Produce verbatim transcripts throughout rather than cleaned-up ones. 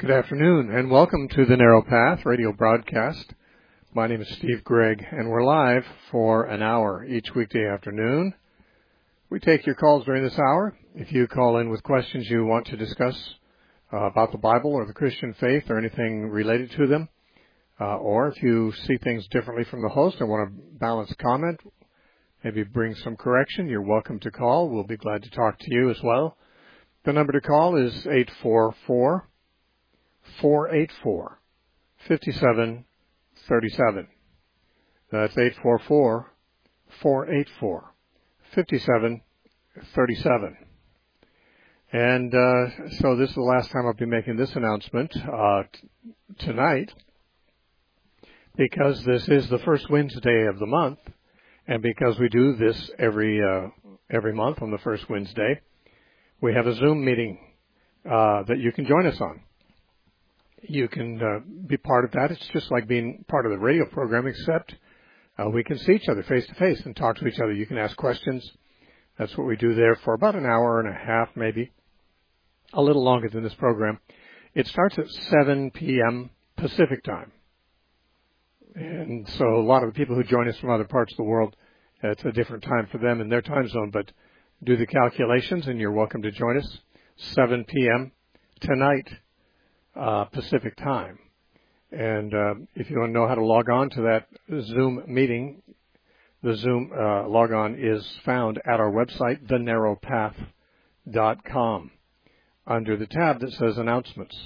Good afternoon, and welcome to the Narrow Path radio broadcast. My name is Steve Gregg, and we're live for an hour each weekday afternoon. We take your calls during this hour. If you call in with questions you want to discuss uh, about the Bible or the Christian faith or anything related to them, uh, or if you see things differently from the host and want a balanced comment, maybe bring some correction, you're welcome to call. We'll be glad to talk to you as well. The number to call is eight four four, four eight four, five seven three seven. That's eight four four, four eight four, five seven three seven. And uh, so this is the last time I'll be making this announcement uh, t- tonight, because this is the first Wednesday of the month, and because we do this every uh, every month on the first Wednesday, we have a Zoom meeting uh, that you can join us on. You can uh, be part of that. It's just like being part of the radio program, except uh, we can see each other face to face and talk to each other. You can ask questions. That's what we do there for about an hour and a half, maybe a little longer than this program. It starts at seven p.m. Pacific time. And so a lot of the people who join us from other parts of the world, it's a different time for them in their time zone, but do the calculations and you're welcome to join us. seven p.m. tonight. Uh, Pacific time. And uh, if you want to know how to log on to that Zoom meeting, the Zoom uh, log on is found at our website, the narrow path dot com, under the tab that says Announcements.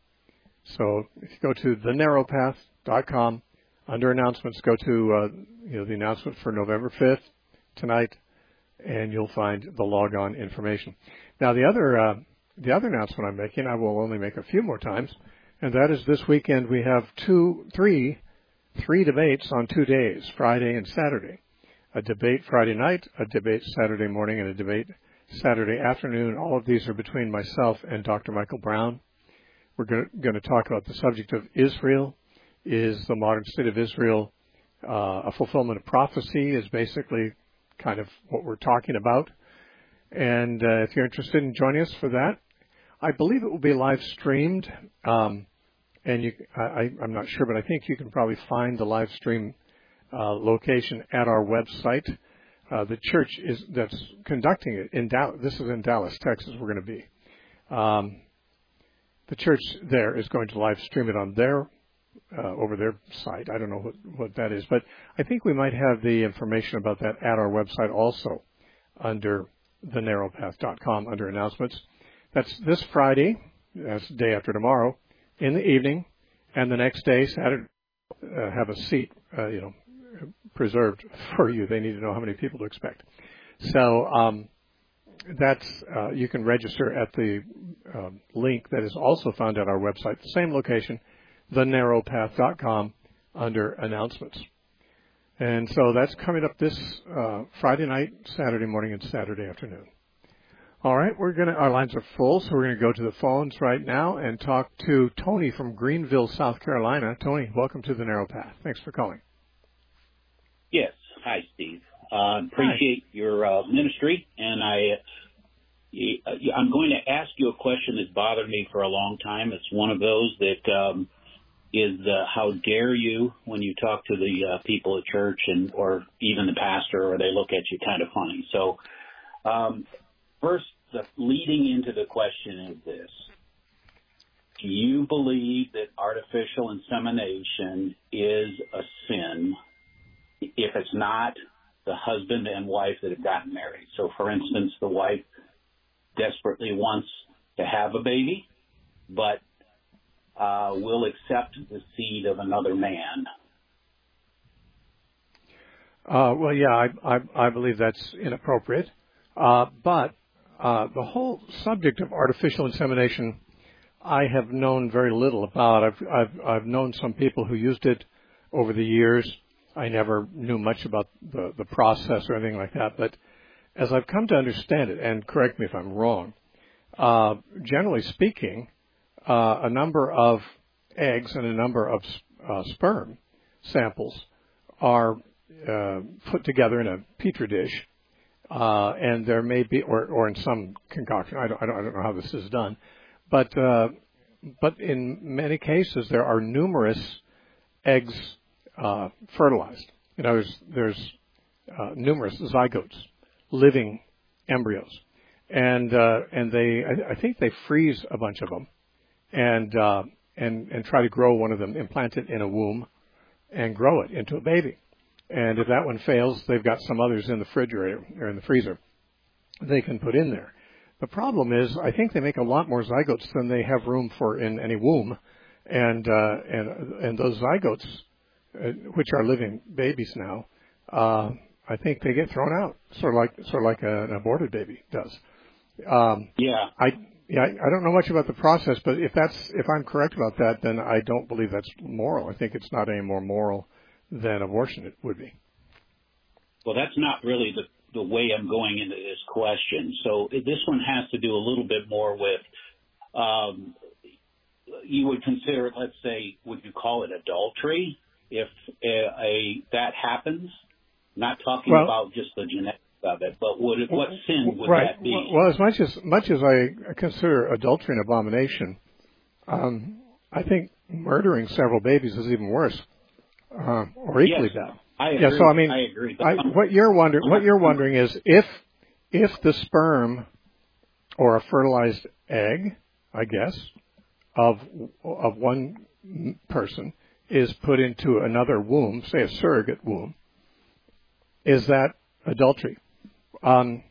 So if you go to the narrow path dot com, under Announcements, go to uh, you know the announcement for November fifth, tonight, and you'll find the log on information. Now the other uh, The other announcement I'm making, I will only make a few more times, and that is this weekend we have two, three, three debates on two days, Friday and Saturday. A debate Friday night, a debate Saturday morning, and a debate Saturday afternoon. All of these are between myself and Doctor Michael Brown. We're going to talk about the subject of Israel. Is the modern state of Israel uh, a fulfillment of prophecy is basically kind of what we're talking about. And uh, if you're interested in joining us for that, I believe it will be live streamed. Um, and you, I, I'm not sure, but I think you can probably find the live stream uh, location at our website. Uh, the church is that's conducting it in Dallas. This is in Dallas, Texas. We're going to be. Um, the church there is going to live stream it on their uh, over their site. I don't know what, what that is, but I think we might have the information about that at our website also under the narrow path dot com under announcements. That's this Friday, that's the day after tomorrow, in the evening, and the next day, Saturday, uh, have a seat, uh, you know, preserved for you. They need to know how many people to expect. So um, that's uh, you can register at the uh, link that is also found at our website, the same location, the narrow path dot com under announcements. And so that's coming up this uh, Friday night, Saturday morning, and Saturday afternoon. All right, we're gonna. Our lines are full, so we're gonna go to the phones right now and talk to Tony from Greenville, South Carolina. Tony, welcome to the Narrow Path. Thanks for calling. Yes, hi, Steve. Uh, appreciate hi. your uh, ministry, and I, I'm going to ask you a question that's bothered me for a long time. It's one of those that. Um, is uh, how dare you when you talk to the uh, people at church and or even the pastor, or they look at you kind of funny. So um, first, the leading into the question is this. Do you believe that artificial insemination is a sin if it's not the husband and wife that have gotten married? So, for instance, the wife desperately wants to have a baby, but Uh, will accept the seed of another man. Uh, well, yeah, I, I, I believe that's inappropriate. Uh, but uh, the whole subject of artificial insemination, I have known very little about. I've, I've, I've known some people who used it over the years. I never knew much about the, the process or anything like that. But as I've come to understand it, and correct me if I'm wrong, uh, generally speaking, Uh, a number of eggs and a number of uh, sperm samples are uh, put together in a petri dish, uh, and there may be, or, or in some concoction. I don't, I don't, I don't know how this is done, but uh, but in many cases, there are numerous eggs uh, fertilized. You know, there's, there's uh, numerous zygotes, living embryos, and uh, and they, I, I think they freeze a bunch of them, and uh, and and try to grow one of them, implant it in a womb, and grow it into a baby. And if that one fails, they've got some others in the refrigerator or in the freezer they can put in there. The problem is, I think they make a lot more zygotes than they have room for in any womb, and uh, and and those zygotes, uh, which are living babies now, uh, I think they get thrown out, sort of like sort of like a, an aborted baby does. Um, yeah, I yeah I don't know much about the process, but if that's if I'm correct about that, then I don't believe that's moral. I think it's not any more moral than abortion it would be. Well, that's not really the the way I'm going into this question. So this one has to do a little bit more with, um, you would consider it, let's say, would you call it adultery if a, a that happens? Not talking well, about just the genetics of it, but would it, what sin would right. that be? Well, as much as much as I consider adultery an abomination, um, I think murdering several babies is even worse, uh, or equally yes. bad. I agree. Yeah, so I mean, I agree. I, what you're wondering, what you're wondering is if if the sperm or a fertilized egg, I guess, of of one person is put into another womb, say a surrogate womb, is that adultery? Um,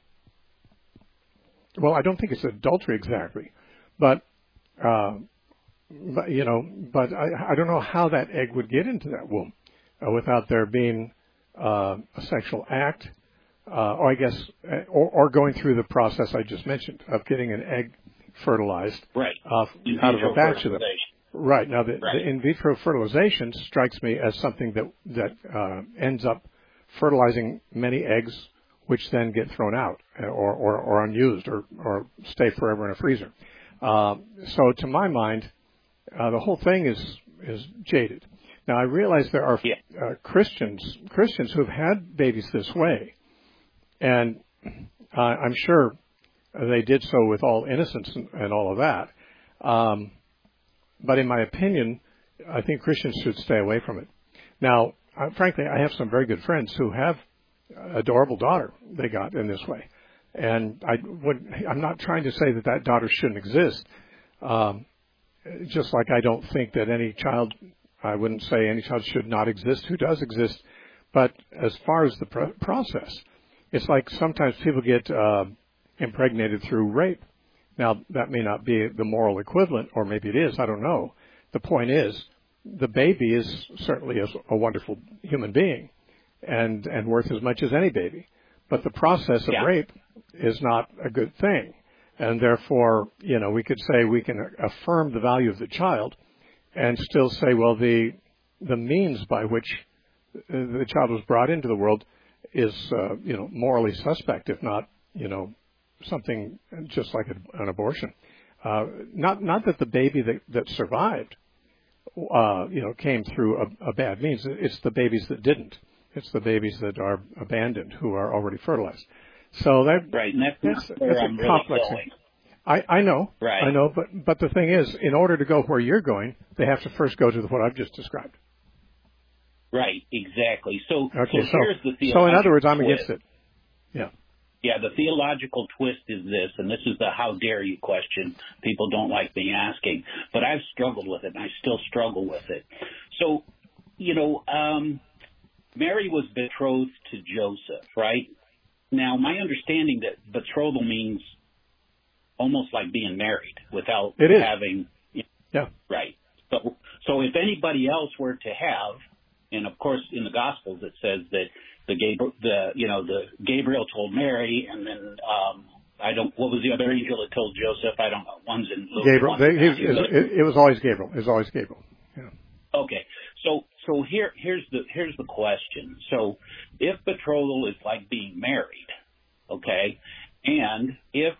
well, I don't think it's adultery exactly, but uh, but you know, but I, I don't know how that egg would get into that womb. Uh, without there being uh, a sexual act, uh, or I guess, uh, or, or going through the process I just mentioned of getting an egg fertilized right. uh, out of a batch of them. Right. Now, the, right. the in vitro fertilization strikes me as something that that uh, ends up fertilizing many eggs, which then get thrown out or, or, or unused or, or stay forever in a freezer. Uh, so, to my mind, uh, the whole thing is is jaded. Now, I realize there are yeah. uh, Christians Christians who have had babies this way, and uh, I'm sure they did so with all innocence and, and all of that. Um, but in my opinion, I think Christians should stay away from it. Now, I, frankly, I have some very good friends who have adorable daughter they got in this way, and I would, I'm not trying to say that that daughter shouldn't exist. Um, just like I don't think that any child. I wouldn't say any child should not exist who does exist, but as far as the pr- process, it's like sometimes people get uh, impregnated through rape. Now, that may not be the moral equivalent, or maybe it is, I don't know. The point is, the baby is certainly a, a wonderful human being and, and worth as much as any baby. But the process of yeah. rape is not a good thing. And therefore, you know, we could say we can affirm the value of the child and still say, well, the the means by which the child was brought into the world is, uh, you know, morally suspect, if not, you know, something just like a, an abortion. Uh, not not that the baby that, that survived, uh, you know, came through a, a bad means. It's the babies that didn't. It's the babies that are abandoned who are already fertilized. So that right, and that's, that's, that's that's I'm a really complex going. thing. I, I know, right. I know, but but the thing is, in order to go where you're going, they have to first go to what I've just described. Right, exactly. So, okay, so, so here's the theological so in other words, I'm twist. against it. Yeah. Yeah, the theological twist is this, and this is the how dare you question people don't like me asking, but I've struggled with it, and I still struggle with it. So, you know, um, Mary was betrothed to Joseph, right? Now, my understanding that betrothal means almost like being married without it is. having, you know, yeah, right. So, so if anybody else were to have, and of course in the Gospels it says that the Gabriel, the you know the Gabriel told Mary, and then um, I don't. What was the other angel that told Joseph? I don't know. One's in Luke. Gabriel. One's in They, Matthew, it, it, it was always Gabriel. It was always Gabriel. Yeah. Okay. So so here here's the here's the question. So if betrothal is like being married, okay, and if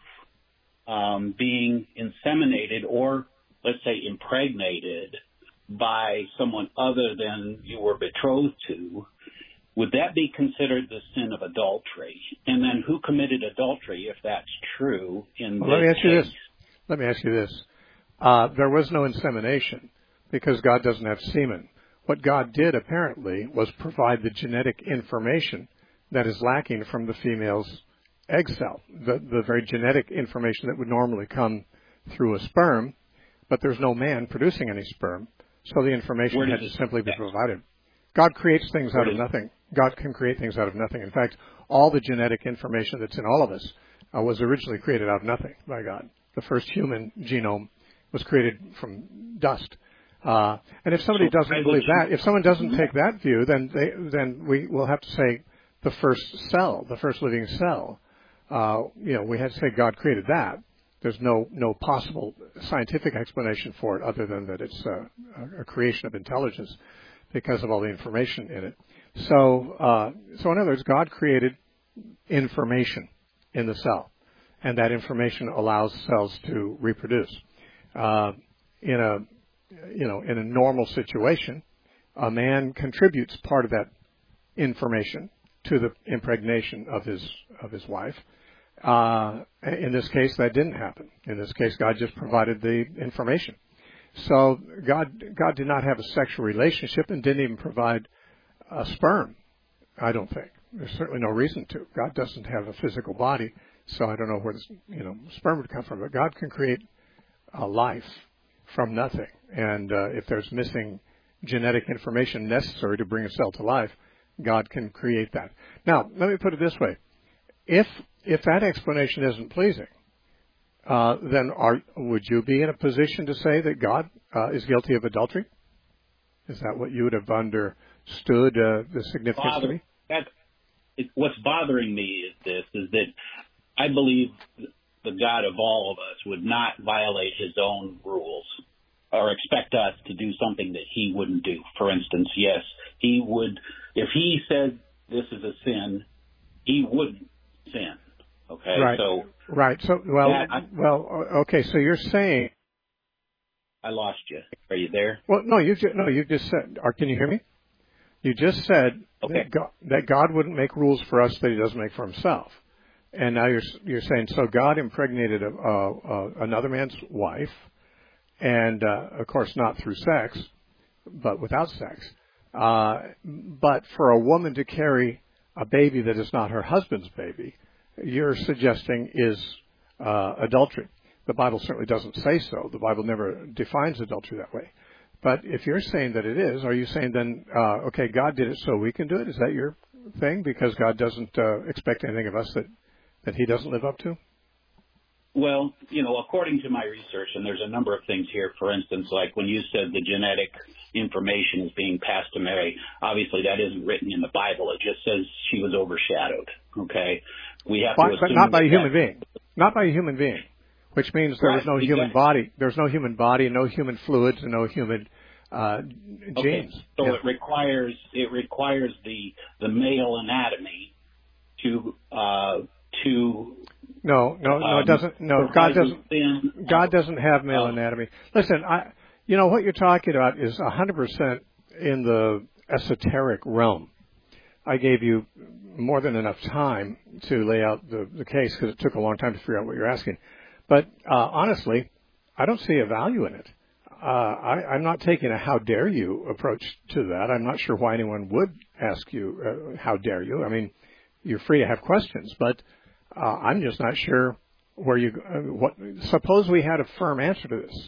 um, being inseminated or let's say impregnated by someone other than you were betrothed to, would that be considered the sin of adultery? And then who committed adultery if that's true in Well, this let me ask case? you this. Let me ask you this. uh, there was no insemination because God doesn't have semen. What God did, apparently, was provide the genetic information that is lacking from the female's egg cell, the, the very genetic information that would normally come through a sperm, but there's no man producing any sperm, so the information had to simply be provided. God creates things out of nothing. God can create things out of nothing. In fact, all the genetic information that's in all of us uh, was originally created out of nothing by God. The first human genome was created from dust. Uh, and if somebody doesn't believe that, if someone doesn't take that view, then they, then we will have to say the first cell, the first living cell. Uh, you know, we had to say God created that. There's no no possible scientific explanation for it other than that it's a, a creation of intelligence because of all the information in it. So, uh, so in other words, God created information in the cell, and that information allows cells to reproduce. Uh, in a you know in a normal situation, a man contributes part of that information to the impregnation of his of his wife. Uh, in this case, that didn't happen. In this case, God just provided the information. So God God did not have a sexual relationship and didn't even provide a sperm, I don't think. There's certainly no reason to. God doesn't have a physical body, so I don't know where this, you know, sperm would come from. But God can create a life from nothing. And uh, if there's missing genetic information necessary to bring a cell to life, God can create that. Now, let me put it this way. If if that explanation isn't pleasing, uh, then are, would you be in a position to say that God uh, is guilty of adultery? Is that what you would have understood uh, the significance Father, to be? That, it, what's bothering me is this, is that I believe the God of all of us would not violate his own rules or expect us to do something that he wouldn't do. For instance, yes, he would, if he said this is a sin, he would sin. Okay, right. so right. So well, I, well, okay. So you're saying I lost you. Are you there? Well, no, you just, no, you just said. Or can you hear me? You just said okay. that, God, that God wouldn't make rules for us that he doesn't make for himself. And now you're you're saying so God impregnated a, a, a, another man's wife, and uh, of course not through sex, but without sex. Uh, but for a woman to carry a baby that is not her husband's baby, you're suggesting is uh, adultery. The Bible certainly doesn't say so. The Bible never defines adultery that way. But if you're saying that it is, are you saying then, uh, okay, God did it so we can do it? Is that your thing? Because God doesn't uh, expect anything of us that, that he doesn't live up to? Well, you know, according to my research, and there's a number of things here, for instance, like when you said the genetic information is being passed to Mary, obviously that isn't written in the Bible. It just says she was overshadowed, okay? We have but, to but not by a human being. Not by a human being, which means there was no right, human exactly. body. There's no human body, no human fluids, and no human uh, genes. Okay, so yeah. it requires it requires the the male anatomy to uh, to No, no, no, um, it doesn't. No, God doesn't. Thin, God doesn't have male uh, anatomy. Listen, I, you know what you're talking about is one hundred percent in the esoteric realm. I gave you more than enough time to lay out the, the case because it took a long time to figure out what you're asking. But uh, honestly, I don't see a value in it. Uh, I, I'm not taking a how dare you approach to that. I'm not sure why anyone would ask you uh, how dare you. I mean, you're free to have questions, but uh, I'm just not sure where you. Uh, what? Suppose we had a firm answer to this.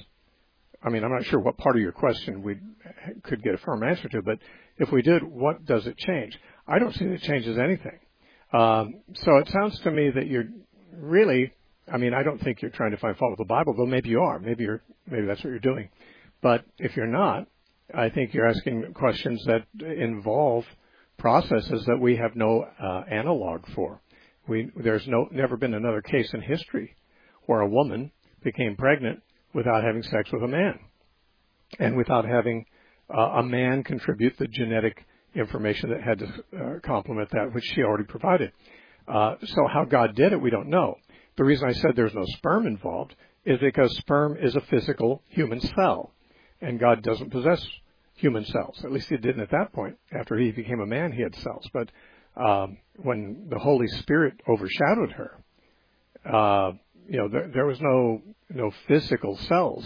I mean, I'm not sure what part of your question we could get a firm answer to, but if we did, what does it change? I don't see that it changes anything. Um, so it sounds to me that you're really. I mean, I don't think you're trying to find fault with the Bible, but maybe you are. Maybe you're. Maybe that's what you're doing. But if you're not, I think you're asking questions that involve processes that we have no uh, analog for. We there's no never been another case in history where a woman became pregnant without having sex with a man, and without having uh, a man contribute the genetic information that had to uh, complement that which she already provided. Uh, so how God did it, we don't know. The reason I said there's no sperm involved is because sperm is a physical human cell, and God doesn't possess human cells. At least he didn't at that point. After he became a man, he had cells. But um, when the Holy Spirit overshadowed her, uh, you know, there, there was no no physical cells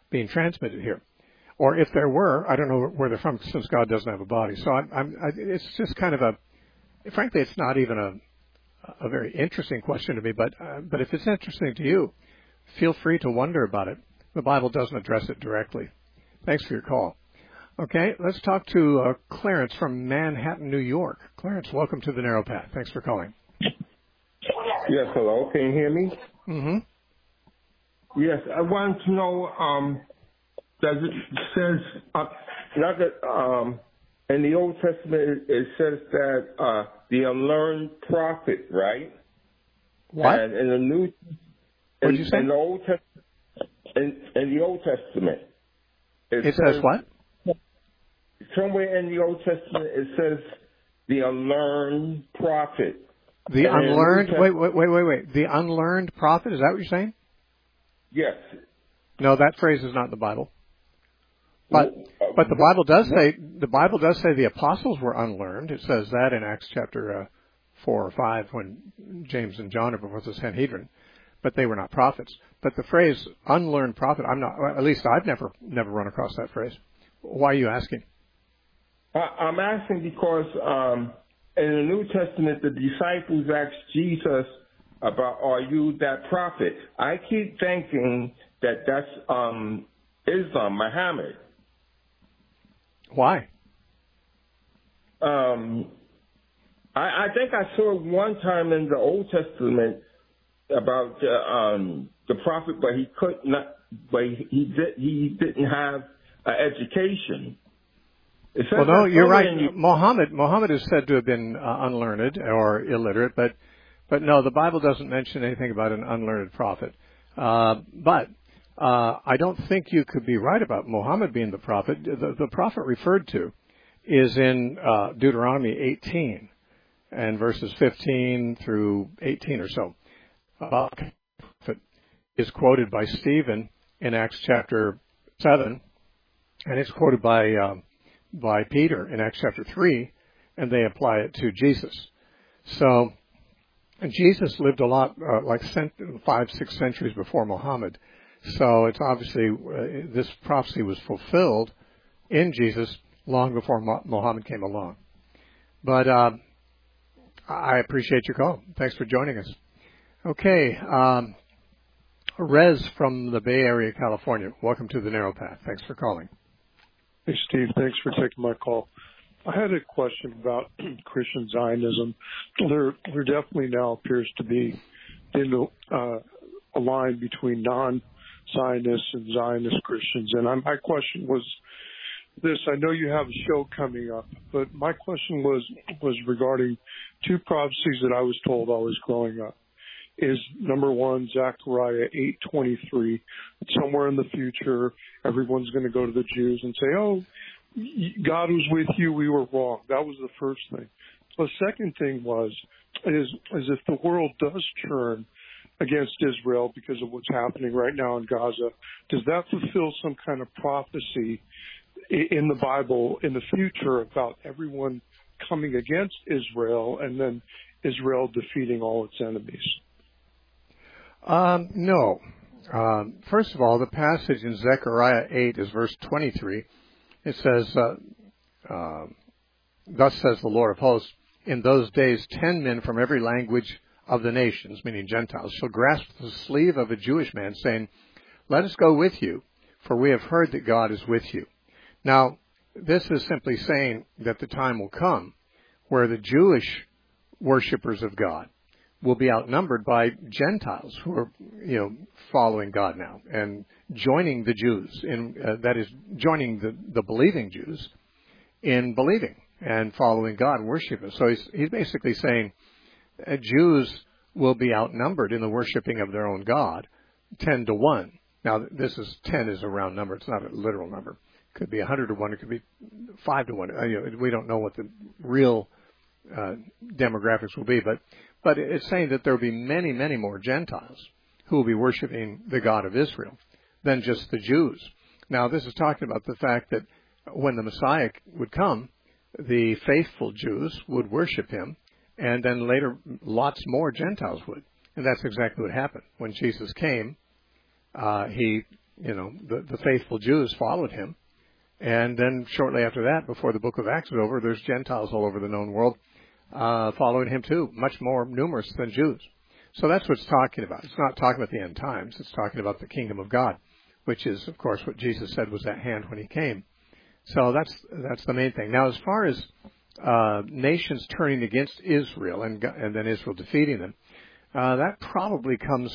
being transmitted here. Or if there were, I don't know where they're from since God doesn't have a body. So I'm, I'm, I, it's just kind of a, frankly, it's not even a, a very interesting question to me, but, uh, but if it's interesting to you, feel free to wonder about it. The Bible doesn't address it directly. Thanks for your call. Okay, let's talk to uh, Clarence from Manhattan, New York. Clarence, welcome to the Narrow Path. Thanks for calling. Yes, hello. Can you hear me? Mm-hmm. Yes, I want to know, um, does it says, uh, not that, um, in the Old Testament it, it says that uh, the unlearned prophet, right? What? And in the New, What in, did you say? in the Old Testament, in, in the Old Testament, it, it says, says what? Somewhere in the Old Testament it says the unlearned prophet. The and unlearned, the wait, wait, wait, wait, wait. The unlearned prophet, is that what you're saying? Yes. No, that phrase is not in the Bible. But but the Bible does say the Bible does say the apostles were unlearned. It says that in Acts chapter uh, four or five when James and John are before the Sanhedrin. But they were not prophets. But the phrase unlearned prophet, I'm not. At least I've never never run across that phrase. Why are you asking? I'm asking because um, in the New Testament, the disciples asked Jesus about, are you that prophet? I keep thinking that that's um, Islam, Muhammad. Why? Um, I, I think I saw one time in the Old Testament about the, um, the prophet, but he could not, but he did, he didn't have an education. Well, no, you're right. You... Muhammad, Muhammad is said to have been uh, unlearned or illiterate, but, but no, the Bible doesn't mention anything about an unlearned prophet. Uh, but uh, I don't think you could be right about Muhammad being the prophet. The, the prophet referred to is in uh, Deuteronomy eighteen and verses fifteen through eighteen or so. Uh, is quoted by Stephen in Acts chapter seven, and it's quoted by um, by Peter in Acts chapter three, and they apply it to Jesus. So, and Jesus lived a lot, uh, like cent- five, six centuries before Muhammad. So it's obviously, uh, this prophecy was fulfilled in Jesus long before Mo- Muhammad came along. But uh, I appreciate your call. Thanks for joining us. Okay, um, Rez from the Bay Area, California. Welcome to the Narrow Path. Thanks for calling. Hey, Steve. Thanks for taking my call. I had a question about Christian Zionism. There, there definitely now appears to be uh, a line between non-Zionists and Zionist Christians. And I, my question was this. I know you have a show coming up, but my question was, was regarding two prophecies that I was told I was growing up. Is number one, Zechariah eight twenty-three. Somewhere in the future, everyone's going to go to the Jews and say, oh, God was with you, we were wrong. That was the first thing. The second thing was, is, is if the world does turn against Israel because of what's happening right now in Gaza, does that fulfill some kind of prophecy in the Bible in the future about everyone coming against Israel and then Israel defeating all its enemies? Um, no. Um, first of all, the passage in Zechariah eight is verse twenty-three. It says, uh, uh, thus says the Lord of hosts, in those days ten men from every language of the nations, meaning Gentiles, shall grasp the sleeve of a Jewish man, saying, let us go with you, for we have heard that God is with you. Now, this is simply saying that the time will come where the Jewish worshipers of God will be outnumbered by Gentiles who are, you know, following God now and joining the Jews in, uh, that is, joining the, the believing Jews in believing and following God and worshiping. So he's, he's basically saying uh, Jews will be outnumbered in the worshiping of their own God, ten to one. Now, this is, ten is a round number. It's not a literal number. It could be a hundred to one. It could be five to one. Uh, you know, we don't know what the real uh, demographics will be, but But it's saying that there will be many, many more Gentiles who will be worshiping the God of Israel than just the Jews. Now, this is talking about the fact that when the Messiah would come, the faithful Jews would worship him, and then later lots more Gentiles would. And that's exactly what happened. When Jesus came, uh, he you know, the, the faithful Jews followed him. And then shortly after that, before the book of Acts was over, there's Gentiles all over the known world uh, following him too, much more numerous than Jews. So that's what it's talking about. It's not talking about the end times. It's talking about the kingdom of God, which is, of course, what Jesus said was at hand when he came. So that's that's the main thing. Now, as far as uh, nations turning against Israel and, and then Israel defeating them, uh, that probably comes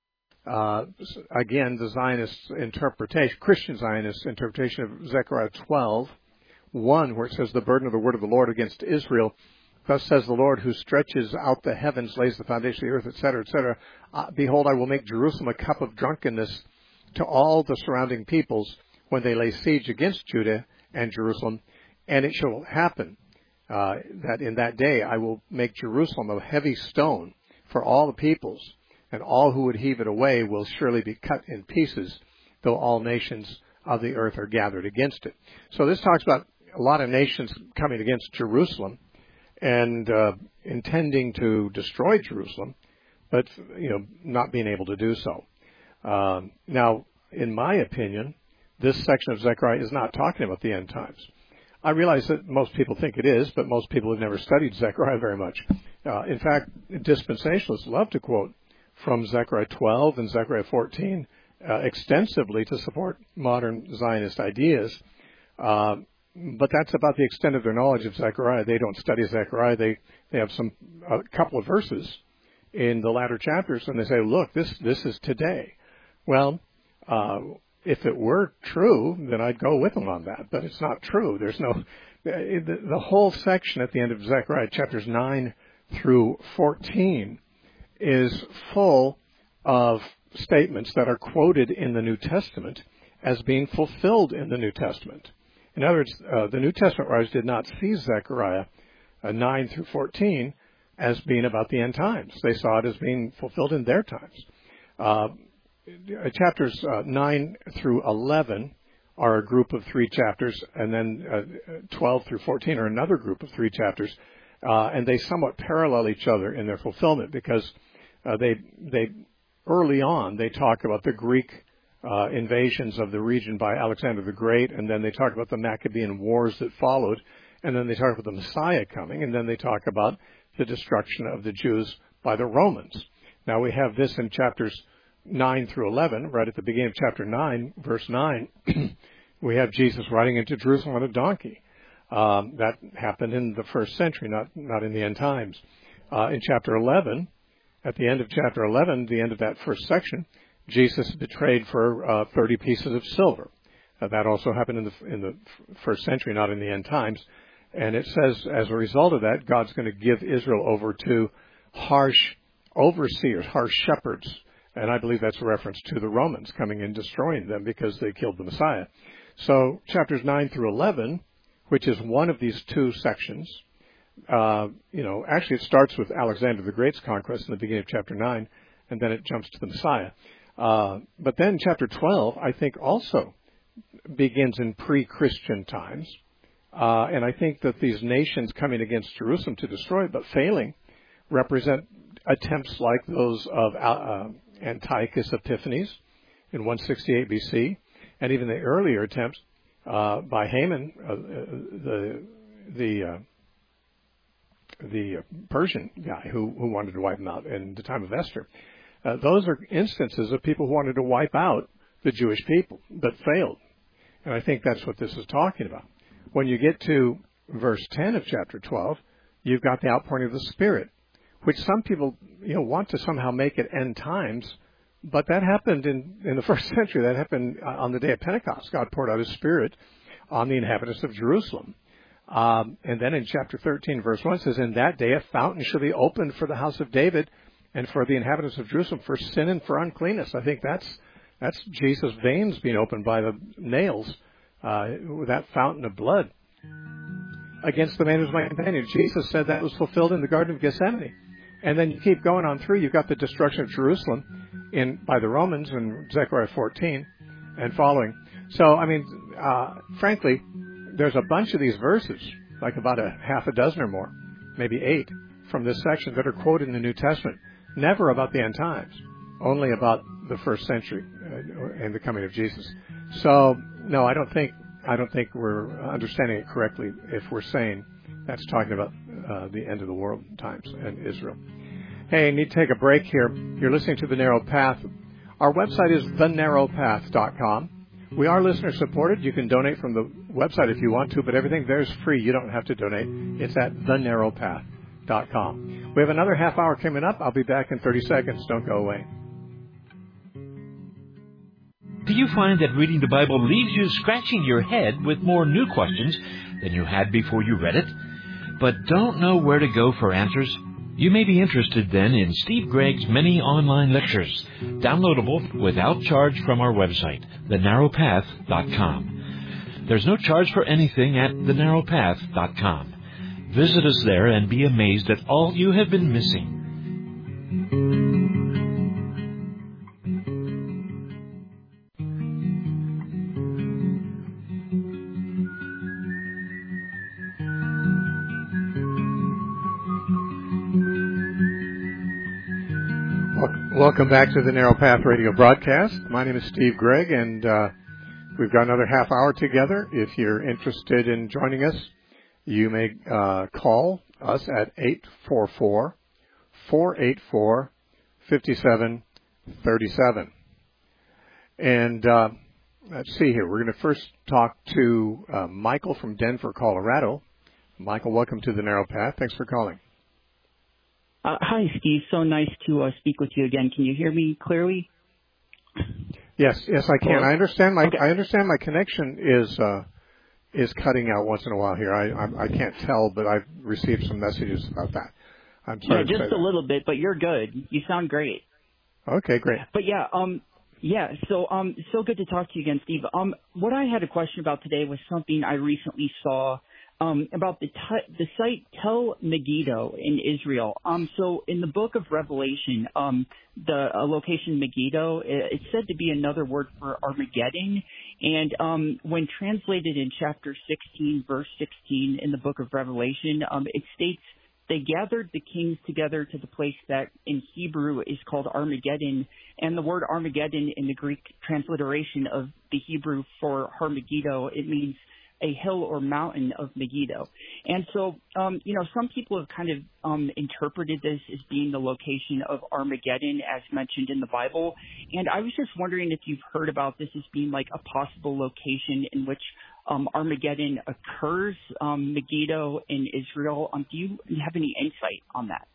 Uh, again, the Zionist interpretation, Christian Zionist interpretation of Zechariah twelve, one, where it says, the burden of the word of the Lord against Israel. Thus says the Lord, who stretches out the heavens, lays the foundation of the earth, et cetera, et cetera. Uh, Behold, I will make Jerusalem a cup of drunkenness to all the surrounding peoples when they lay siege against Judah and Jerusalem. And it shall happen uh, that in that day I will make Jerusalem a heavy stone for all the peoples, and all who would heave it away will surely be cut in pieces, though all nations of the earth are gathered against it. So this talks about a lot of nations coming against Jerusalem and uh, intending to destroy Jerusalem, but, you know, not being able to do so. Um, now, in my opinion, this section of Zechariah is not talking about the end times. I realize that most people think it is, but most people have never studied Zechariah very much. Uh, in fact, dispensationalists love to quote from Zechariah twelve and Zechariah fourteen uh, extensively to support modern Zionist ideas. Uh, but that's about the extent of their knowledge of Zechariah. They don't study Zechariah. They they have some a couple of verses in the latter chapters, and they say, look, this this is today. Well, uh, if it were true, then I'd go with them on that. But it's not true. There's no the, the whole section at the end of Zechariah, chapters nine through fourteen, is full of statements that are quoted in the New Testament as being fulfilled in the New Testament. In other words, uh, the New Testament writers did not see Zechariah uh, nine through fourteen as being about the end times. They saw it as being fulfilled in their times. Uh, chapters uh, nine through eleven are a group of three chapters, and then uh, twelve through fourteen are another group of three chapters. Uh, and they somewhat parallel each other in their fulfillment because uh, they they early on they talk about the Greek uh, invasions of the region by Alexander the Great, and then they talk about the Maccabean wars that followed, and then they talk about the Messiah coming, and then they talk about the destruction of the Jews by the Romans. Now we have this in chapters nine through eleven, right at the beginning of chapter nine, verse nine. We have Jesus riding into Jerusalem on a donkey. Um, that happened in the first century, not not in the end times. Uh, in chapter eleven, at the end of chapter eleven, the end of that first section, Jesus is betrayed for uh, thirty pieces of silver. Uh, that also happened in the in the first century, not in the end times. And it says, as a result of that, God's going to give Israel over to harsh overseers, harsh shepherds. And I believe that's a reference to the Romans coming and destroying them because they killed the Messiah. So chapters nine through eleven, which is one of these two sections. Uh, you know, actually it starts with Alexander the Great's conquest in the beginning of chapter nine, and then it jumps to the Messiah. Uh, but then chapter twelve, I think, also begins in pre-Christian times. Uh, and I think that these nations coming against Jerusalem to destroy it, but failing, represent attempts like those of uh, Antiochus Epiphanes in one sixty-eight B C, and even the earlier attempts Uh, by Haman, uh, the the uh, the Persian guy who, who wanted to wipe them out in the time of Esther. Uh, those are instances of people who wanted to wipe out the Jewish people, but failed. And I think that's what this is talking about. When you get to verse ten of chapter twelve, you've got the outpouring of the Spirit, which some people, you know, want to somehow make it end times. But that happened in, in the first century. That happened on the day of Pentecost. God poured out His Spirit on the inhabitants of Jerusalem. Um, and then in chapter thirteen, verse one, it says, in that day a fountain shall be opened for the house of David and for the inhabitants of Jerusalem for sin and for uncleanness. I think that's that's Jesus' veins being opened by the nails, uh, with that fountain of blood against the man who was my companion. Jesus said that was fulfilled in the Garden of Gethsemane. And then you keep going on through. You've got the destruction of Jerusalem in by the Romans in Zechariah fourteen and following. So, I mean, uh, frankly, there's a bunch of these verses, like about a half a dozen or more, maybe eight, from this section that are quoted in the New Testament, never about the end times, only about the first century and the coming of Jesus. So no, I don't think I don't think we're understanding it correctly if we're saying that's talking about uh, the end of the world times and Israel. Hey, I need to take a break here. You're listening to The Narrow Path. Our website is the narrow path dot com. We are listener supported. You can donate from the website if you want to, but everything there is free. You don't have to donate. It's at the narrow path dot com. We have another half hour coming up. I'll be back in thirty seconds. Don't go away. Do you find that reading the Bible leaves you scratching your head with more new questions than you had before you read it, but don't know where to go for answers? You may be interested then in Steve Gregg's many online lectures, downloadable without charge from our website, the narrow path dot com. There's no charge for anything at the narrow path dot com. Visit us there and be amazed at all you have been missing. Welcome back to the Narrow Path Radio broadcast. My name is Steve Gregg, and uh, we've got another half hour together. If you're interested in joining us, you may uh, call us at eight four four, four eight four, five seven three seven. And uh, let's see here. We're going to first talk to uh, Michael from Denver, Colorado. Michael, welcome to the Narrow Path. Thanks for calling. Uh, hi, Steve. So nice to uh, speak with you again. Can you hear me clearly? Yes, yes, I can. Well, I understand my okay. I understand my connection is uh, is cutting out once in a while here. I I, I can't tell, but I've received some messages about that. I'm sorry. Yeah, to just say a that. little bit, but you're good. You sound great. Okay, great. But yeah, um, yeah. So um, so good to talk to you again, Steve. Um, what I had a question about today was something I recently saw. Um, about the t- the site Tel Megiddo in Israel. Um, so in the book of Revelation, um, the uh, location Megiddo, it's said to be another word for Armageddon. And um, when translated in chapter sixteen, verse sixteen in the book of Revelation, um, it states, they gathered the kings together to the place that in Hebrew is called Armageddon. And the word Armageddon in the Greek transliteration of the Hebrew for Armageddon, it means a hill or mountain of Megiddo. And so, um, you know, some people have kind of um, interpreted this as being the location of Armageddon as mentioned in the Bible. And I was just wondering if you've heard about this as being like a possible location in which um, Armageddon occurs, um, Megiddo in Israel. Um, do you have any insight on that?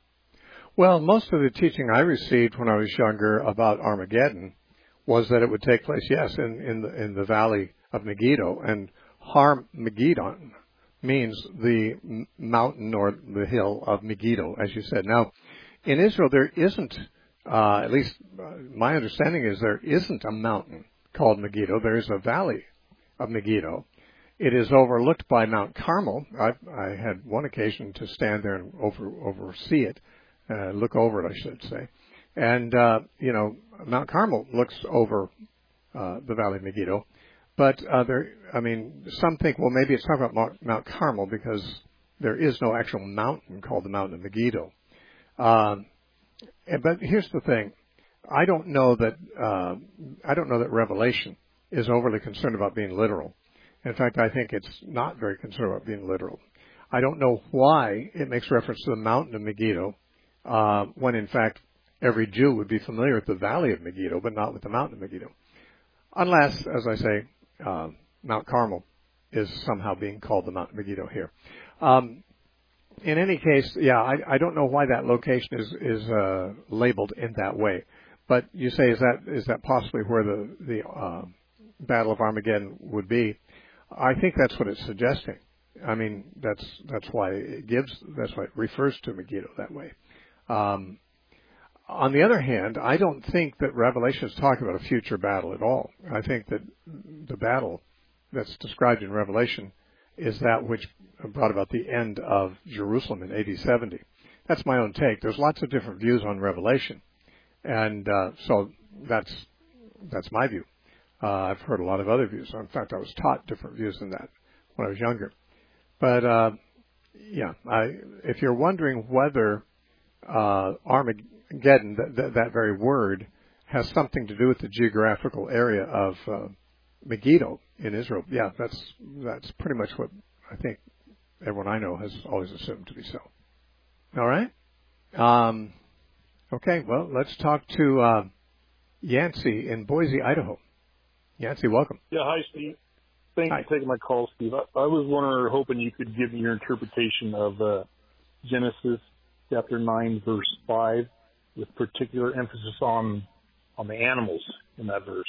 Well, most of the teaching I received when I was younger about Armageddon was that it would take place, yes, in, in, the, in the valley of Megiddo. And Har Megiddon means the m- mountain or the hill of Megiddo, as you said. Now, in Israel, there isn't, uh, at least uh, my understanding is there isn't a mountain called Megiddo. There is a valley of Megiddo. It is overlooked by Mount Carmel. I, I had one occasion to stand there and over, oversee it, uh, look over it, I should say. And, uh, you know, Mount Carmel looks over uh, the valley of Megiddo. But uh, there, I mean, some think, well, maybe it's talking about Mount Carmel because there is no actual mountain called the Mountain of Megiddo. Um, but here's the thing: I don't know that uh, I don't know that Revelation is overly concerned about being literal. In fact, I think it's not very concerned about being literal. I don't know why it makes reference to the Mountain of Megiddo uh, when, in fact, every Jew would be familiar with the Valley of Megiddo, but not with the Mountain of Megiddo, unless, as I say, Uh, Mount Carmel is somehow being called the Mount Megiddo here. Um, in any case, yeah, I, I don't know why that location is is uh, labeled in that way. But you say, is that is that possibly where the the uh, Battle of Armageddon would be? I think that's what it's suggesting. I mean, that's that's why it gives that's why it refers to Megiddo that way. Um, On the other hand, I don't think that Revelation is talking about a future battle at all. I think that the battle that's described in Revelation is that which brought about the end of Jerusalem in A D seventy. That's my own take. There's lots of different views on Revelation, and uh, so that's that's my view. Uh, I've heard a lot of other views. In fact, I was taught different views than that when I was younger. But uh, yeah, I, if you're wondering whether uh, Armageddon Geddon, that, that, that very word, has something to do with the geographical area of uh, Megiddo in Israel. Yeah, that's that's pretty much what I think everyone I know has always assumed to be so. All right. Um, okay, well, let's talk to uh, Yancey in Boise, Idaho. Yancey, welcome. Yeah, hi, Steve. Thanks hi. for taking my call, Steve. I, I was wondering or hoping you could give me your interpretation of uh, Genesis chapter nine, verse five, with particular emphasis on on the animals in that verse.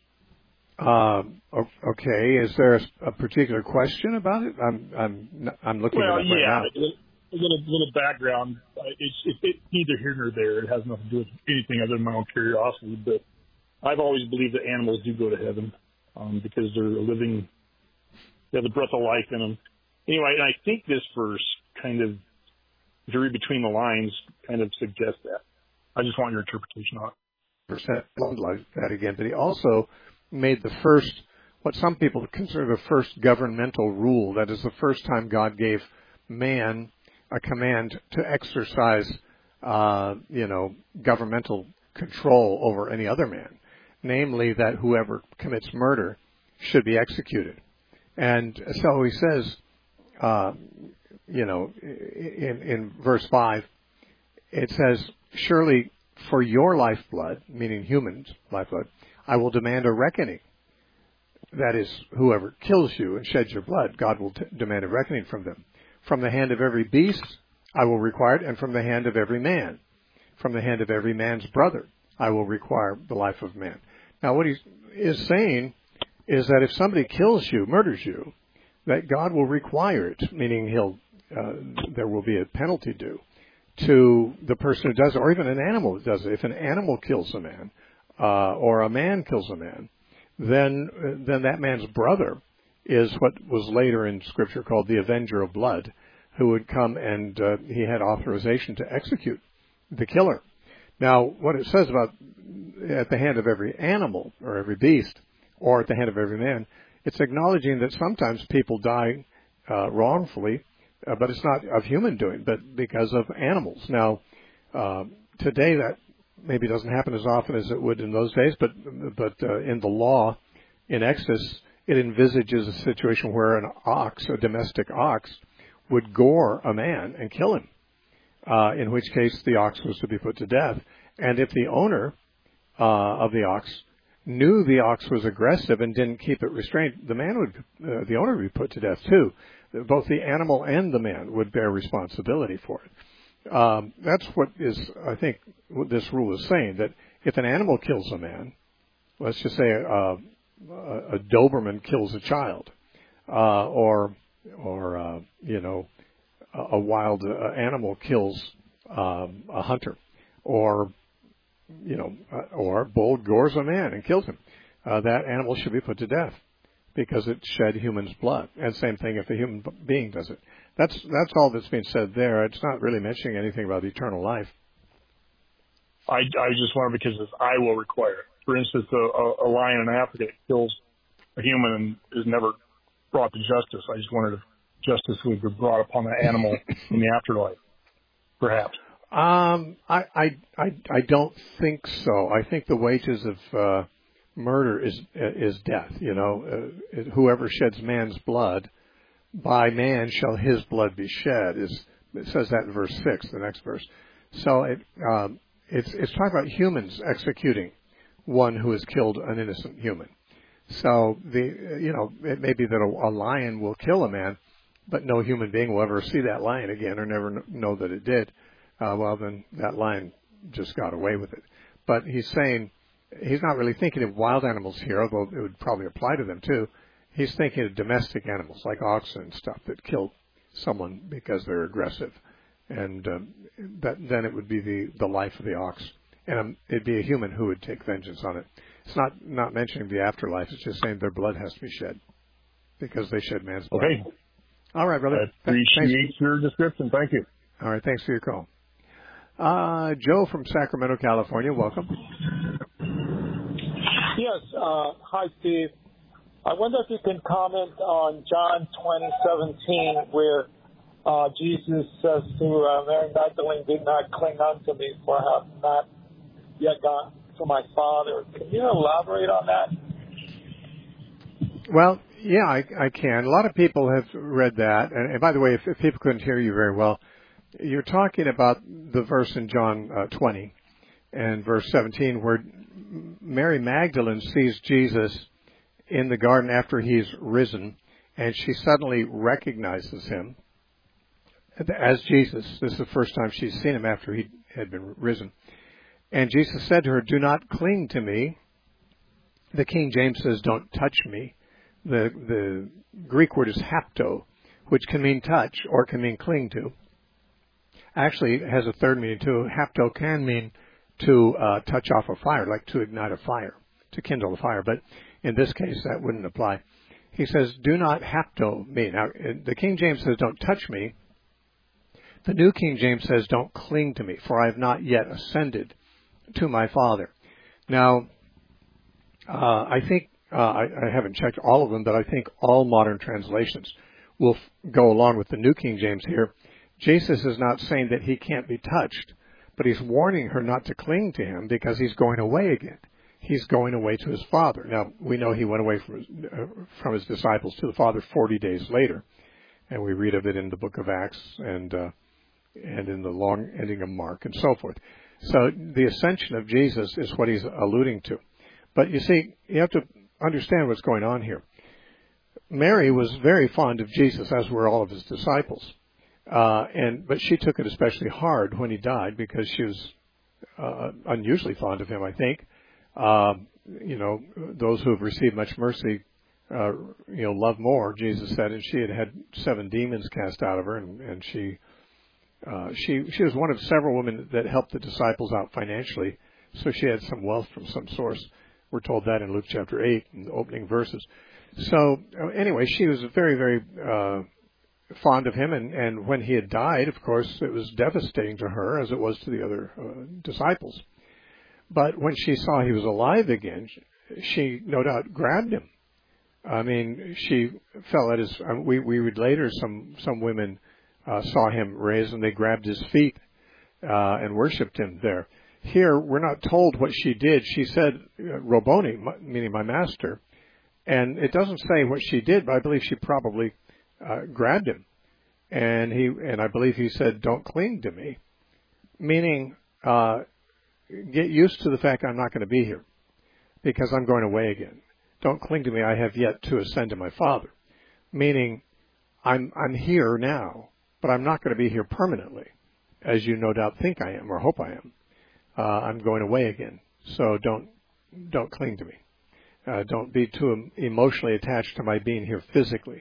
Um, okay, is there a, a particular question about it? I'm I'm I'm looking well, at it right yeah, now. A little, little background. It's, it's, it's neither here nor there. It has nothing to do with anything other than my own curiosity. But I've always believed that animals do go to heaven um, because they're a living, they have the breath of life in them. Anyway, and I think this verse kind of, if you read between the lines, kind of suggests that. I just want your interpretation on it. Percent like that again, but he also made the first, what some people consider the first governmental rule. That is the first time God gave man a command to exercise, uh, you know, governmental control over any other man, namely that whoever commits murder should be executed. And so he says, uh, you know, in, in verse five, it says, surely for your lifeblood, meaning humans' lifeblood, I will demand a reckoning. That is, whoever kills you and sheds your blood, God will t- demand a reckoning from them. From the hand of every beast, I will require it, and from the hand of every man. From the hand of every man's brother, I will require the life of man. Now, what he is saying is that if somebody kills you, murders you, that God will require it, meaning he'll, uh, there will be a penalty due to the person who does it, or even an animal that does it. If an animal kills a man, uh, or a man kills a man, then then that man's brother is what was later in Scripture called the avenger of blood, who would come and uh, he had authorization to execute the killer. Now, what it says about at the hand of every animal or every beast, or at the hand of every man, it's acknowledging that sometimes people die uh, wrongfully, uh, but it's not of human doing, but because of animals. Now, uh, today that maybe doesn't happen as often as it would in those days, but but uh, in the law, in Exodus, it envisages a situation where an ox, a domestic ox, would gore a man and kill him, uh, in which case the ox was to be put to death. And if the owner uh, of the ox knew the ox was aggressive and didn't keep it restrained, the man would, uh, the owner would be put to death too. Both the animal and the man would bear responsibility for it. Um, that's what is, I think, what this rule is saying, that if an animal kills a man, let's just say a, a Doberman kills a child, uh, or, or uh, you know, a, a wild uh, animal kills um, a hunter, or, you know, uh, or a bull gores a man and kills him, uh, that animal should be put to death because it shed human's blood. And same thing if a human being does it. That's that's all that's being said there. It's not really mentioning anything about eternal life. I, I just wonder because it's, I will require it. For instance, a, a, a lion in Africa kills a human and is never brought to justice. I just wondered if justice would be brought upon the animal in the afterlife, perhaps. Um, I, I, I, I don't think so. I think the wages of uh, murder is is death. You know, uh, whoever sheds man's blood, by man shall his blood be shed. Is it says that in verse six, the next verse. So it um, it's it's talking about humans executing one who has killed an innocent human. So the you know it may be that a, a lion will kill a man, but no human being will ever see that lion again or never know that it did. Uh, well, then that lion just got away with it. But he's saying he's not really thinking of wild animals here, although it would probably apply to them too. He's thinking of domestic animals like oxen and stuff that kill someone because they're aggressive, and um, that then it would be the, the life of the ox, and um, it'd be a human who would take vengeance on it. It's not not mentioning the afterlife. It's just saying their blood has to be shed because they shed man's blood. Okay. All right, brother. I appreciate Thanks. your description. Thank you. All right. Thanks for your call. Uh, Joe from Sacramento, California. Welcome. Yes. Uh, hi, Steve. I wonder if you can comment on John twenty seventeen, where uh, Jesus says to uh, Mary Magdalene, "Do not cling unto me, for I have not yet gone, to my Father. Can you elaborate on that? Well, yeah, I, I can. A lot of people have read that. And, and by the way, if, if people couldn't hear you very well, you're talking about the verse in John uh, twenty and verse seventeen where Mary Magdalene sees Jesus in the garden after he's risen, and she suddenly recognizes him as Jesus. This is the first time she's seen him after he had been risen. And Jesus said to her, "Do not cling to me." The King James says, "Don't touch me." The the Greek word is hapto, which can mean touch or can mean cling to. Actually, it has a third meaning too. Hapto can mean to uh, touch off a fire, like to ignite a fire, to kindle a fire. But in this case, that wouldn't apply. He says, "Do not hapto me." Now, the King James says, "Don't touch me." The New King James says, "Don't cling to me, for I have not yet ascended to my Father." Now, uh, I think, uh, I, I haven't checked all of them, but I think all modern translations will f- go along with the New King James here. Jesus is not saying that he can't be touched, but he's warning her not to cling to him because he's going away again. He's going away to his Father. Now, we know he went away from his, uh, from his disciples to the Father forty days later, and we read of it in the book of Acts and uh, and in the long ending of Mark and so forth. So the ascension of Jesus is what he's alluding to. But you see, you have to understand what's going on here. Mary was very fond of Jesus, as were all of his disciples. Uh, and but she took it especially hard when he died because she was uh, unusually fond of him, I think. Uh, you know, those who have received much mercy, uh, you know, love more, Jesus said. And she had had seven demons cast out of her, and, and she, uh, she, she was one of several women that helped the disciples out financially. So she had some wealth from some source. We're told that in Luke chapter eight, in the opening verses. So uh, anyway, she was very, very uh, fond of him. And, and when he had died, of course, it was devastating to her as it was to the other uh, disciples. But when she saw he was alive again, she no doubt grabbed him. I mean, she fell at his. We we read later some some women uh, saw him raised and they grabbed his feet uh, and worshipped him there. Here we're not told what she did. She said Rabboni, meaning my master, and it doesn't say what she did. But I believe she probably uh, grabbed him, and he and I believe he said, "Don't cling to me," meaning. Uh, Get used to the fact I'm not going to be here because I'm going away again. Don't cling to me. I have yet to ascend to my Father. Meaning I'm, I'm here now, but I'm not going to be here permanently, as you no doubt think I am or hope I am. Uh, I'm going away again. So don't, don't cling to me. Uh, don't be too emotionally attached to my being here physically.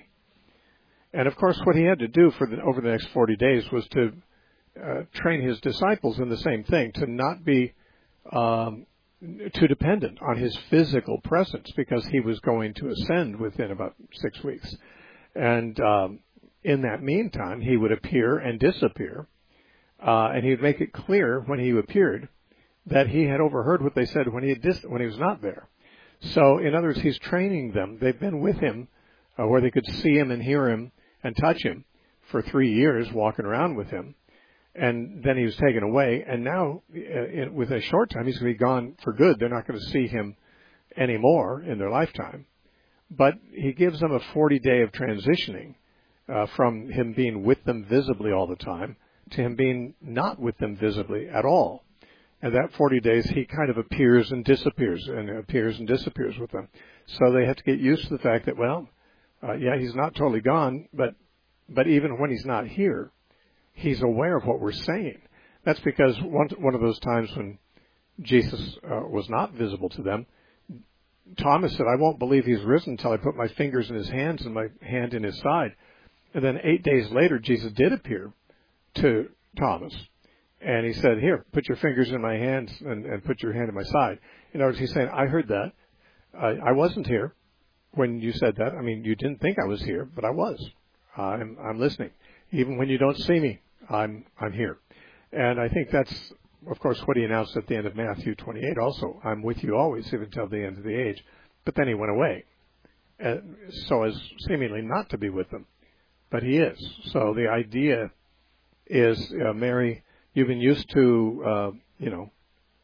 And of course, what he had to do for the, over the next forty days was to Uh, train his disciples in the same thing, to not be um, too dependent on his physical presence because he was going to ascend within about six weeks. And um, in that meantime, he would appear and disappear, uh, and he would make it clear when he appeared that he had overheard what they said when he had dis- when he was not there. So, in other words, he's training them. They've been with him uh, where they could see him and hear him and touch him for three years, walking around with him. And then he was taken away, and now, uh, with a short time, he's going to be gone for good. They're not going to see him anymore in their lifetime. But he gives them a forty-day of transitioning uh, from him being with them visibly all the time to him being not with them visibly at all. And that forty days, he kind of appears and disappears, and appears and disappears with them. So they have to get used to the fact that, well, uh, yeah, he's not totally gone, but but even when he's not here, he's aware of what we're saying. That's because one, one of those times when Jesus uh, was not visible to them, Thomas said, "I won't believe he's risen until I put my fingers in his hands and my hand in his side." And then eight days later, Jesus did appear to Thomas. And he said, "Here, put your fingers in my hands and, and put your hand in my side." In other words, he's saying, "I heard that. I, I wasn't here when you said that. I mean, you didn't think I was here, but I was. I'm, I'm listening. Even when you don't see me, I'm I'm here." And I think that's, of course, what he announced at the end of Matthew twenty-eight also. "I'm with you always, even till the end of the age." But then he went away, and so as seemingly not to be with them. But he is. So the idea is, uh, Mary, you've been used to, uh, you know,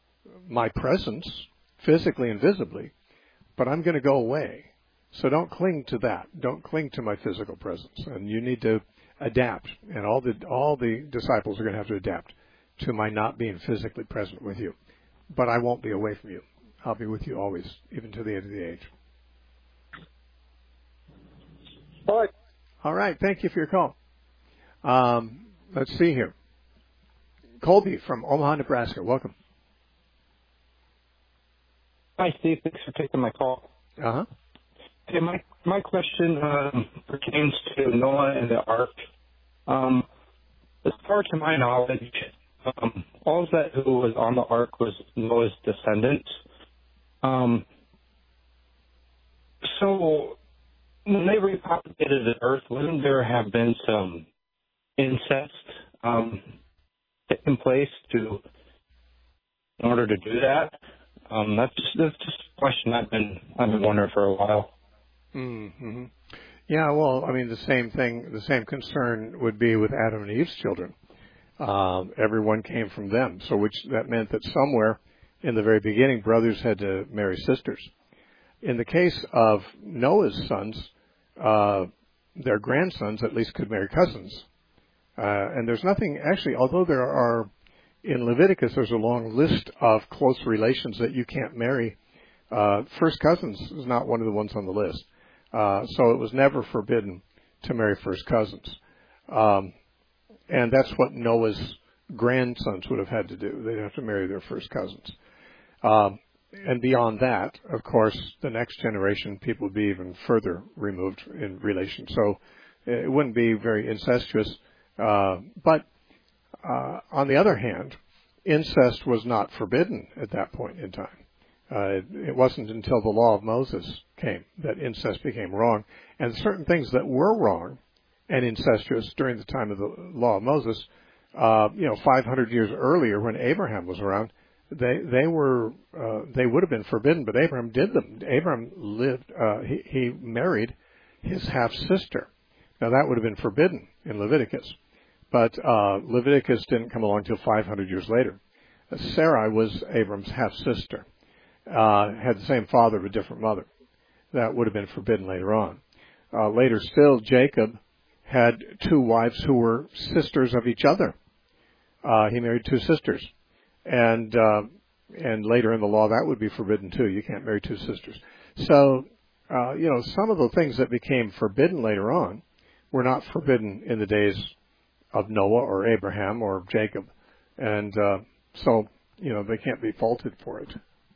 my presence, physically and visibly, but I'm going to go away. So don't cling to that. Don't cling to my physical presence. And you need to adapt. And all the all the disciples are going to have to adapt to my not being physically present with you. But I won't be away from you. I'll be with you always, even to the end of the age. All right. All right. Thank you for your call. Um, let's see here. Colby from Omaha, Nebraska. Welcome. Hi, Steve. Thanks for taking my call. Uh-huh. Hey, my my question um, pertains to Noah and the ark. Um, as far to my knowledge, um, all that who was on the ark was Noah's descendants. Um, so when they repopulated the earth, wouldn't there have been some incest um, taking place to in order to do that? Um, that's just that's just a question I've been I've been wondering for a while. Mm-hmm. Yeah, well, I mean, the same thing, the same concern would be with Adam and Eve's children. Um, everyone came from them, so which that meant that somewhere in the very beginning, brothers had to marry sisters. In the case of Noah's sons, uh, their grandsons at least could marry cousins. Uh, and there's nothing, actually, although there are, in Leviticus, there's a long list of close relations that you can't marry. Uh, first cousins is not one of the ones on the list. Uh, so it was never forbidden to marry first cousins. Um, and that's what Noah's grandsons would have had to do. They'd have to marry their first cousins. Um, and beyond that, of course, the next generation, people would be even further removed in relation. So it wouldn't be very incestuous. Uh, but uh, on the other hand, incest was not forbidden at that point in time. Uh, it, it wasn't until the law of Moses came that incest became wrong. And certain things that were wrong and incestuous during the time of the law of Moses, uh, you know, five hundred years earlier when Abraham was around, they they were uh, they would have been forbidden, but Abraham did them. Abraham lived, uh, he, he married his half-sister. Now that would have been forbidden in Leviticus, but uh, Leviticus didn't come along until five hundred years later. Uh, Sarai was Abram's half-sister. Uh, had the same father but different mother. That would have been forbidden later on. Uh, later still, Jacob had two wives who were sisters of each other. Uh, he married two sisters. And, uh, and later in the law, that would be forbidden too. You can't marry two sisters. So, uh, you know, some of the things that became forbidden later on were not forbidden in the days of Noah or Abraham or Jacob. And, uh, so, you know, they can't be faulted for it.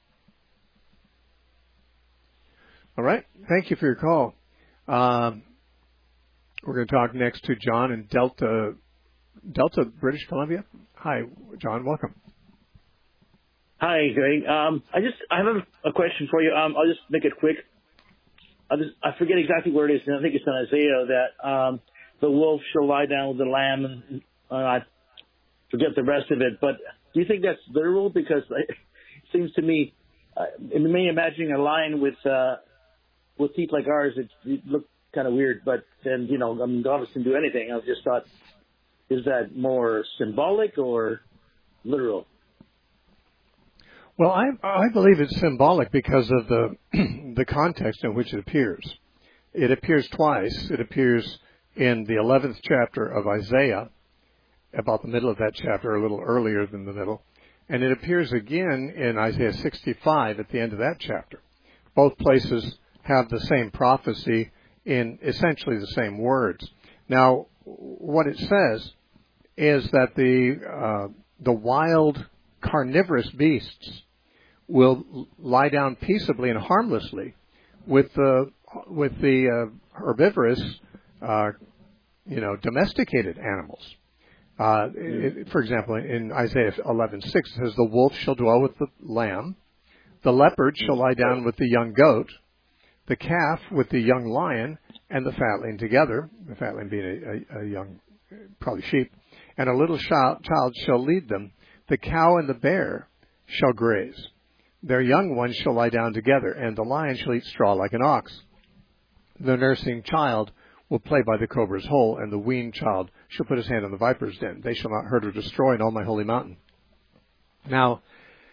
All right. Thank you for your call. Um, we're going to talk next to John in Delta, Delta, British Columbia. Hi, John. Welcome. Hi, Greg. Um, I just I have a, a question for you. Um, I'll just make it quick. I just I forget exactly where it is. I think it's in Isaiah that um, the wolf shall lie down with the lamb. And uh, I forget the rest of it. But do you think that's literal? Because it seems to me, uh, in me imagining a lion with uh, with teeth like ours, it, it looked kind of weird. But then, you know, I mean, God doesn't do anything. I just thought, is that more symbolic or literal? Well, I, I believe it's symbolic because of the the context in which it appears. It appears twice. It appears in the eleventh chapter of Isaiah, about the middle of that chapter, a little earlier than the middle, and it appears again in Isaiah sixty-five at the end of that chapter. Both places have the same prophecy in essentially the same words. Now, what it says is that the uh, the wild carnivorous beasts will lie down peaceably and harmlessly with the with the uh, herbivorous, uh, you know, domesticated animals. Uh, it, for example, in Isaiah eleven six, it says, "The wolf shall dwell with the lamb, the leopard shall lie down with the young goat, the calf with the young lion, and the fatling together." The fatling being a, a, a young, probably sheep, "and a little child, child shall lead them. The cow and the bear shall graze. Their young ones shall lie down together, and the lion shall eat straw like an ox. The nursing child will play by the cobra's hole, and the weaned child shall put his hand on the viper's den. They shall not hurt or destroy in all my holy mountain." Now,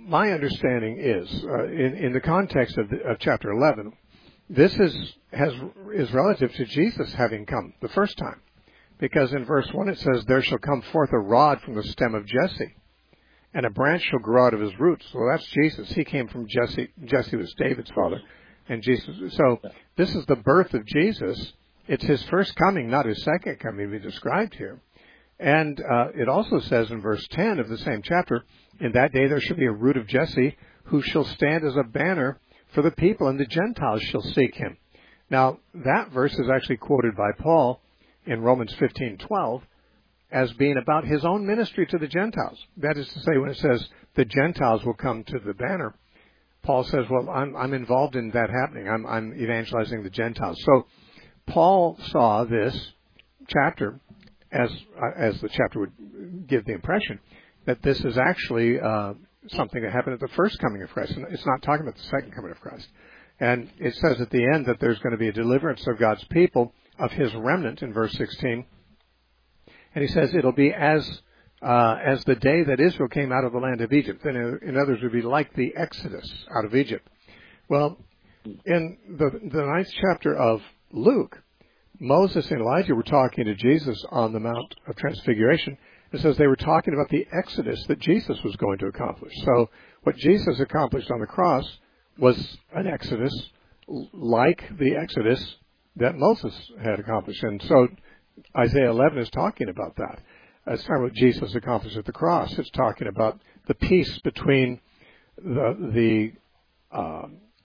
my understanding is, uh, in, in the context of, the, of chapter eleven, this is has is relative to Jesus having come the first time, because in verse one it says, "There shall come forth a rod from the stem of Jesse, and a branch shall grow out of his roots." Well, that's Jesus. He came from Jesse. Jesse was David's father, and Jesus. So this is the birth of Jesus. It's his first coming, not his second coming, to be described here. And uh, it also says in verse ten of the same chapter, "In that day there shall be a root of Jesse, who shall stand as a banner for the people, and the Gentiles shall seek him." Now, that verse is actually quoted by Paul in Romans fifteen twelve as being about his own ministry to the Gentiles. That is to say, when it says the Gentiles will come to the banner, Paul says, well, I'm, I'm involved in that happening. I'm, I'm evangelizing the Gentiles. So Paul saw this chapter, as as the chapter would give the impression, that this is actually uh, something that happened at the first coming of Christ. And it's not talking about the second coming of Christ. And it says at the end that there's going to be a deliverance of God's people, of his remnant, in verse sixteen. And he says it'll be as uh, as the day that Israel came out of the land of Egypt. Then, in others, it would be like the Exodus out of Egypt. Well, in the, the ninth chapter of Luke, Moses and Elijah were talking to Jesus on the Mount of Transfiguration. It says they were talking about the Exodus that Jesus was going to accomplish. So what Jesus accomplished on the cross was an Exodus like the Exodus that Moses had accomplished. And so Isaiah eleven is talking about that. It's talking about what Jesus accomplished at the cross. It's talking about the peace between the the, uh,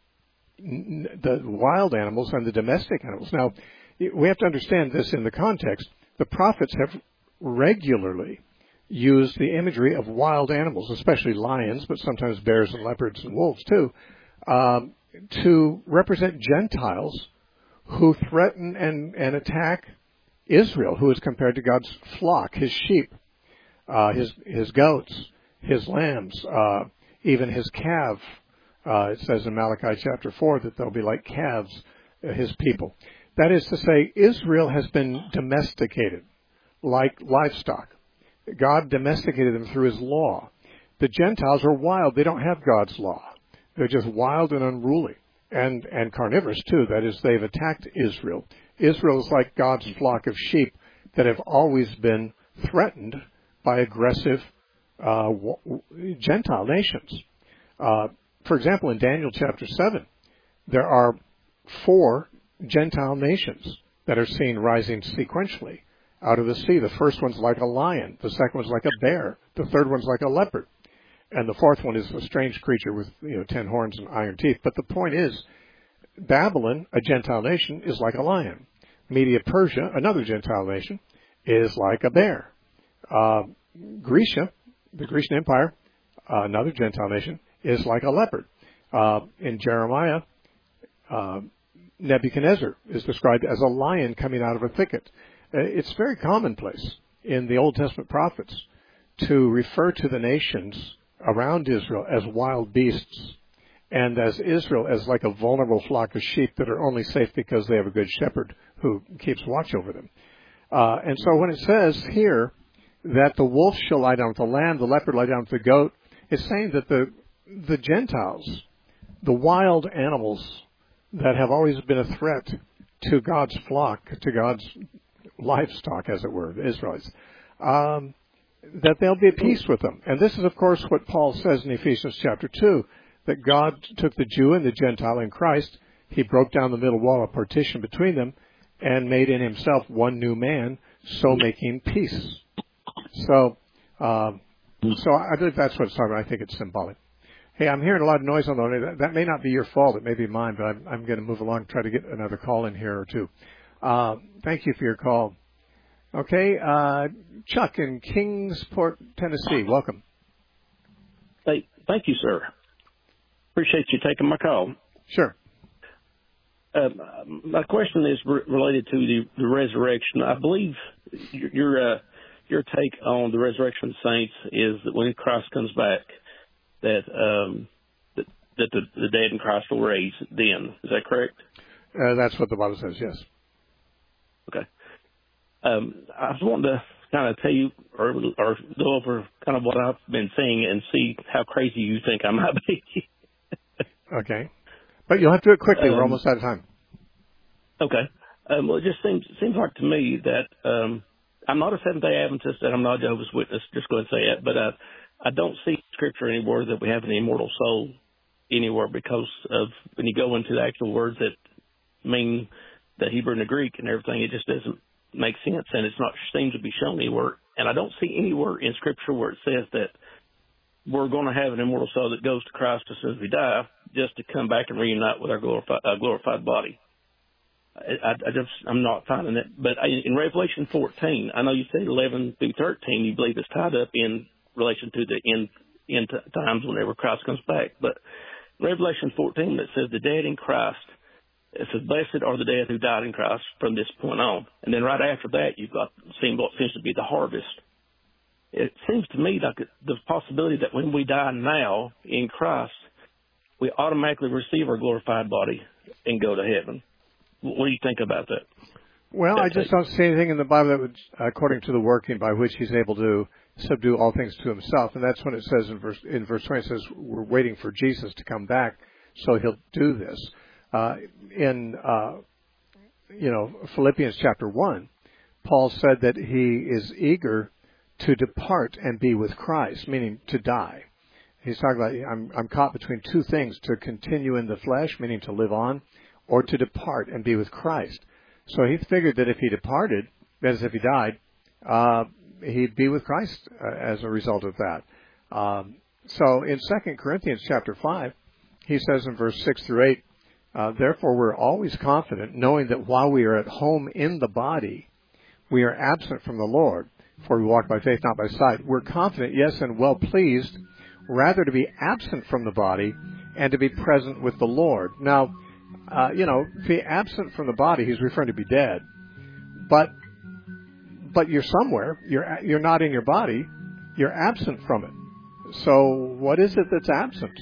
the wild animals and the domestic animals. Now, we have to understand this in the context. The prophets have regularly used the imagery of wild animals, especially lions, but sometimes bears and leopards and wolves too, um, to represent Gentiles who threaten and, and attack Israel, who is compared to God's flock, his sheep, uh, his his goats, his lambs, uh, even his calf. Uh, it says in Malachi chapter four that they'll be like calves, uh, his people. That is to say, Israel has been domesticated like livestock. God domesticated them through his law. The Gentiles are wild. They don't have God's law. They're just wild and unruly. And, and carnivorous too. That is, they've attacked Israel. Israel is like God's flock of sheep that have always been threatened by aggressive uh, Gentile nations. Uh, for example, in Daniel chapter seven, there are four Gentile nations that are seen rising sequentially out of the sea. The first one's like a lion. The second one's like a bear. The third one's like a leopard. And the fourth one is a strange creature with, you know, ten horns and iron teeth. But the point is, Babylon, a Gentile nation, is like a lion. Media Persia, another Gentile nation, is like a bear. Uh, Grecia, the Grecian Empire, uh, another Gentile nation, is like a leopard. Uh, in Jeremiah, uh, Nebuchadnezzar is described as a lion coming out of a thicket. Uh, it's very commonplace in the Old Testament prophets to refer to the nations around Israel as wild beasts, and as Israel as like a vulnerable flock of sheep that are only safe because they have a good shepherd who keeps watch over them. Uh, and so when it says here that the wolf shall lie down with the lamb, the leopard lie down with the goat, it's saying that the the Gentiles, the wild animals that have always been a threat to God's flock, to God's livestock, as it were, the Israelites, um, that they'll be at peace with them. And this is, of course, what Paul says in Ephesians chapter two, that God took the Jew and the Gentile in Christ. He broke down the middle wall of partition between them and made in himself one new man, so making peace. So, um, so I believe that's what it's talking about. I think it's symbolic. Hey, I'm hearing a lot of noise on the line. That, that may not be your fault. It may be mine, but I'm, I'm going to move along and try to get another call in here or two. Uh, thank you for your call. Okay, uh, Chuck in Kingsport, Tennessee. Welcome. Hey, thank you, sir. Appreciate you taking my call. Sure. Uh, my question is re- related to the, the resurrection. I believe your your, uh, your take on the resurrection of the saints is that when Christ comes back, that um, that, that the, the dead in Christ will raise then. Is that correct? Uh, that's what the Bible says. Yes. Okay. Um, I was wanting to kind of tell you or, or go over kind of what I've been seeing and see how crazy you think I might be. Okay. But you'll have to do it quickly. Um, We're almost out of time. Okay. Um, well, it just seems seems like to me that um, I'm not a Seventh-day Adventist and I'm not a Jehovah's Witness. Just go and say it. But uh, I don't see Scripture anywhere that we have an immortal soul anywhere, because of when you go into the actual words that mean the Hebrew and the Greek and everything, it just doesn't make sense, and it's not seems to be shown anywhere. And I don't see anywhere in Scripture where it says that we're going to have an immortal soul that goes to Christ as soon as we die, just to come back and reunite with our glorified, uh, glorified body. I, I just, I'm not finding it. But I, in Revelation fourteen, I know you said eleven through thirteen, you believe it's tied up in relation to the end, end times whenever Christ comes back. But Revelation fourteen, that says the dead in Christ, it says, blessed are the dead who died in Christ from this point on. And then right after that, you've got seen what seems to be the harvest. It seems to me like the possibility that when we die now in Christ, we automatically receive our glorified body and go to heaven. What do you think about that? Well, That's I just it. don't see anything in the Bible that would, according to the working by which he's able to subdue all things to himself. And that's when it says in verse, in verse twenty, it says we're waiting for Jesus to come back, so he'll do this. Uh, in, uh, you know, Philippians chapter one, Paul said that he is eager to depart and be with Christ, meaning to die. He's talking about, I'm, I'm caught between two things, to continue in the flesh, meaning to live on, or to depart and be with Christ. So he figured that if he departed, that is, if he died, uh, he'd be with Christ uh, as a result of that. Um, so in Second Corinthians chapter five, he says in verse six through eight, uh, therefore we're always confident, knowing that while we are at home in the body, we are absent from the Lord, for we walk by faith, not by sight. We're confident, yes, and well pleased, rather to be absent from the body and to be present with the Lord. Now, uh, you know, to be absent from the body, he's referring to be dead. But but you're somewhere. You're you're not in your body. You're absent from it. So what is it that's absent?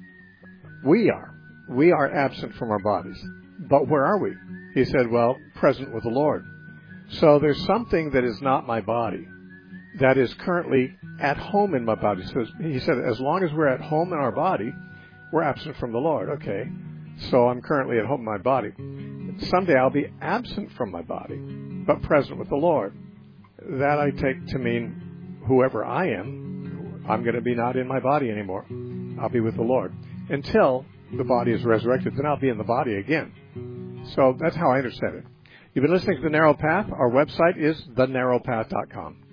We are. We are absent from our bodies. But where are we? He said, well, present with the Lord. So there's something that is not my body that is currently at home in my body. So he said, as long as we're at home in our body, we're absent from the Lord. Okay, so I'm currently at home in my body. Someday I'll be absent from my body, but present with the Lord. That I take to mean whoever I am, I'm going to be not in my body anymore. I'll be with the Lord. Until the body is resurrected, then I'll be in the body again. So that's how I understand it. You've been listening to The Narrow Path. Our website is the narrow path dot com.